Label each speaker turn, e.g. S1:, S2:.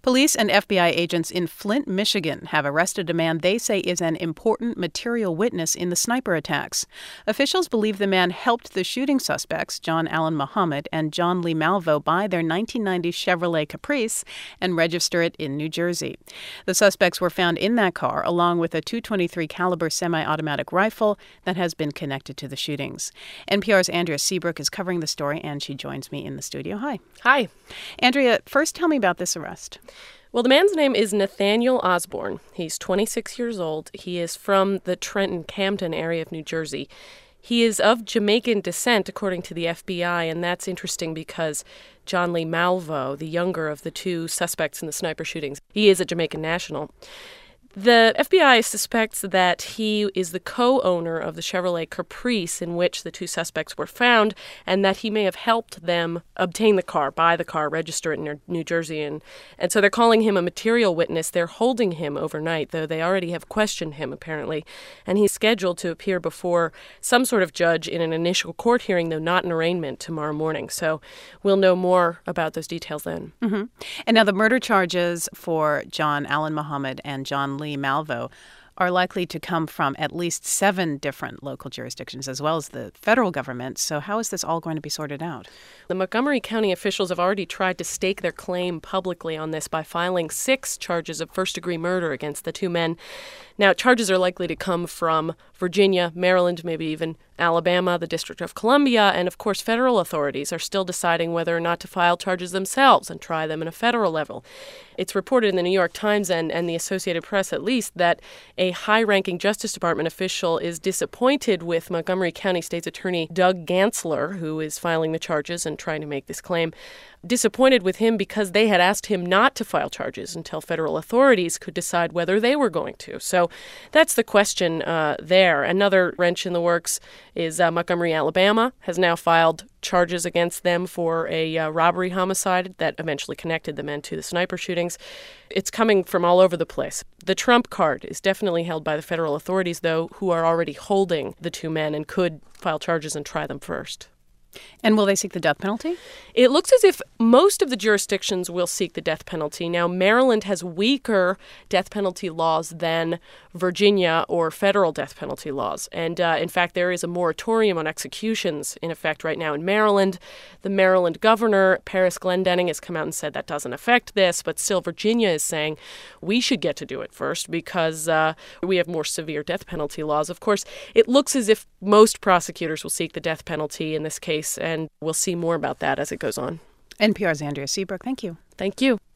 S1: Police and FBI agents in Flint, Michigan have arrested a man they say is an important material witness in the sniper attacks. Officials believe the man helped the shooting suspects, John Allen Muhammad and John Lee Malvo, buy their 1990 Chevrolet Caprice and register it in New Jersey. The suspects were found in that car along with a .223 caliber semi-automatic rifle that has been connected to the shootings. NPR's Andrea Seabrook is covering the story, and she joins me in the studio. Hi.
S2: Hi.
S1: Andrea, first tell me about this arrest.
S2: Well, the man's name is Nathaniel Osborne. He's 26 years old. He is from the Trenton-Camden area of New Jersey. He is of Jamaican descent, according to the FBI, and that's interesting because John Lee Malvo, the younger of the two suspects in the sniper shootings, he is a Jamaican national. The FBI suspects that he is the co-owner of the Chevrolet Caprice in which the two suspects were found, and that he may have helped them obtain the car, buy the car, register it in New Jersey. And so they're calling him a material witness. They're holding him overnight, though they already have questioned him, apparently. And he's scheduled to appear before some sort of judge in an initial court hearing, though not an arraignment, tomorrow morning. So we'll know more about those details then.
S1: Mm-hmm. And now the murder charges for John Allen Muhammad and John Lee Malvo are likely to come from at least 7 different local jurisdictions, as well as the federal government. So how is this all going to be sorted out?
S2: The Montgomery County officials have already tried to stake their claim publicly on this by filing 6 charges of first-degree murder against the two men. Now, charges are likely to come from Virginia, Maryland, maybe even Alabama, the District of Columbia, and of course federal authorities are still deciding whether or not to file charges themselves and try them at a federal level. It's reported in the New York Times and the Associated Press, at least, that a high-ranking Justice Department official is disappointed with Montgomery County State's Attorney Doug Gansler, who is filing the charges and trying to make this claim, disappointed with him because they had asked him not to file charges until federal authorities could decide whether they were going to. So that's the question there. Another wrench in the works is Montgomery, Alabama, has now filed charges against them for a robbery homicide that eventually connected the men to the sniper shootings. It's coming from all over the place. The trump card is definitely held by the federal authorities, though, who are already holding the two men and could file charges and try them first.
S1: And will they seek the death penalty?
S2: It looks as if most of the jurisdictions will seek the death penalty. Now, Maryland has weaker death penalty laws than Virginia or federal death penalty laws. And in fact, there is a moratorium on executions in effect right now in Maryland. The Maryland governor, Paris Glendening, has come out and said that doesn't affect this. But still, Virginia is saying we should get to do it first because we have more severe death penalty laws. Of course, it looks as if most prosecutors will seek the death penalty in this case. And we'll see more about that as it goes on.
S1: NPR's Andrea Seabrook, thank you.
S2: Thank you.